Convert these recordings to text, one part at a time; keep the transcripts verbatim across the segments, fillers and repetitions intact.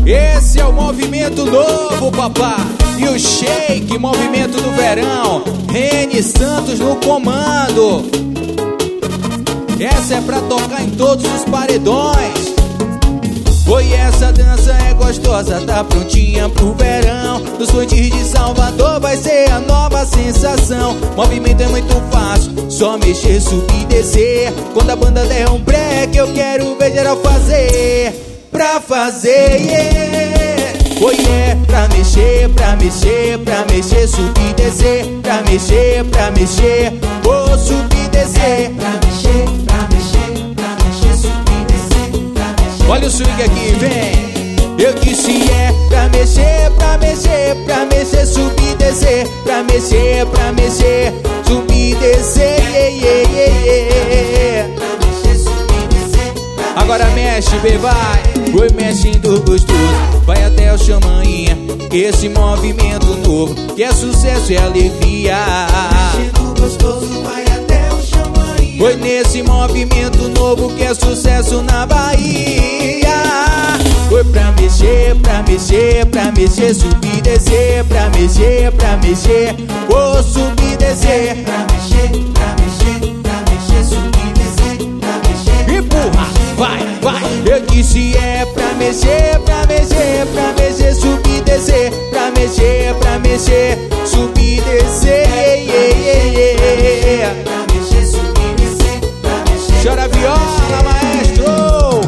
Esse é o movimento novo, papá. E o shake, movimento do verão. Rene Santos no comando. Essa é pra tocar em todos os paredões. Oi, essa dança é gostosa, tá prontinha pro verão. Nos pontes de Salvador vai ser a nova sensação. Movimento é muito fácil, só mexer, subir e descer. Quando a banda der um break, eu quero ver geral fazer. Pra fazer, yeah. Oi, é pra mexer, pra mexer, pra mexer, subir e descer. Pra mexer, pra mexer, vou subir e descer. Pra mexer, pra mexer, pra mexer, subir e descer. Pra mexer. Olha o swing aqui, vem. Eu disse é pra mexer, pra mexer, pra mexer, subir e descer. Pra mexer, pra mexer, subir e descer, yeah, yeah, yeah, yeah. Pra mexer, subir e descer. Agora mexe, bê, vai. Oi, mexendo gostoso, vai até o chamainha. Esse movimento novo, que é sucesso e alegria. Mexendo gostoso, vai até o chamainha. Foi nesse movimento novo que é sucesso na Bahia. Foi pra mexer, pra mexer, pra mexer, subir e descer. Pra mexer, pra mexer, vou subir e descer. Pra mexer, pra mexer, pra mexer, subir e descer. Pra mexer, empurra, vai, vai. Eu disse é pra mexer, pra mexer, pra mexer, subir e descer. Pra mexer, pra mexer, subir e descer, yeah, yeah, yeah, yeah. pra mexer, subir e descer. Pra mexer. Chora viola, maestro.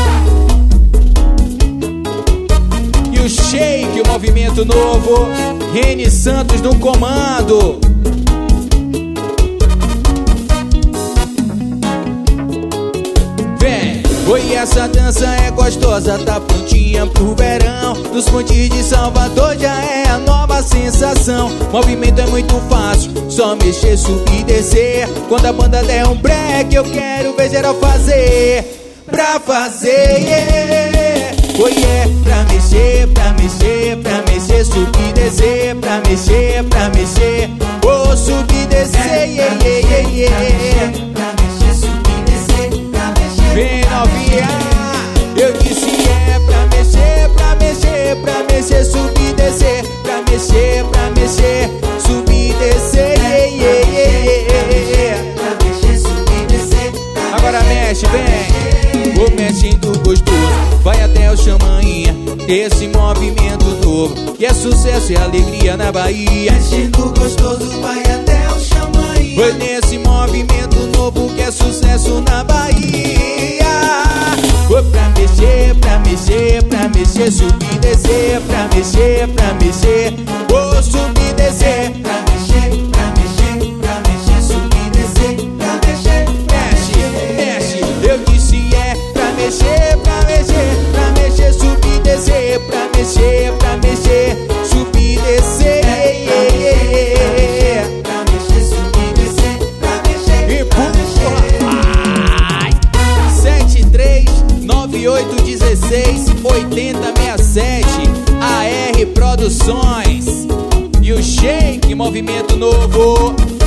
E o shake, o movimento novo. Rene Santos no comando. Vem. Oi, essa dança é gostosa, tá prontinha pro verão. Nos pontes de Salvador já é a nova sensação. Movimento é muito fácil, só mexer, subir e descer. Quando a banda der um break, eu quero ver geral fazer. Pra fazer, yeah. Oi, é pra mexer, pra mexer, pra mexer, subir e descer. Pra mexer, pra mexer, vou subir e descer, yeah, yeah, yeah, yeah. Pra mexer, subir e descer. Pra mexer. Vem novinha, eu disse é pra mexer, pra mexer, pra mexer, subir e descer. Pra mexer, pra mexer, subir e descer, yeah, yeah, yeah, yeah. Pra mexer, subir e descer. Agora mexe, vem. Vou mexendo gostoso, vai até o chamainha. Esse movimento novo, que é sucesso e alegria na Bahia. Mexendo gostoso, vai até o chamainha. Foi nesse movimento novo que é sucesso na Bahia. Foi pra mexer, pra mexer, pra mexer, subir e descer. Pra mexer, pra mexer, vou subir e descer. Pra mexer, pra mexer, pra mexer, subir e descer. Pra mexer, Mexe, mexe, eu disse é pra mexer, pra mexer, pra mexer, subir e descer. Pra mexer, pra mexer, subir e descer, yeah, yeah, yeah. pra mexer, subir e descer. Pra mexer, pra mexer. sete três nove oito um seis oito zero seis sete A R Produções. E o shake, movimento novo.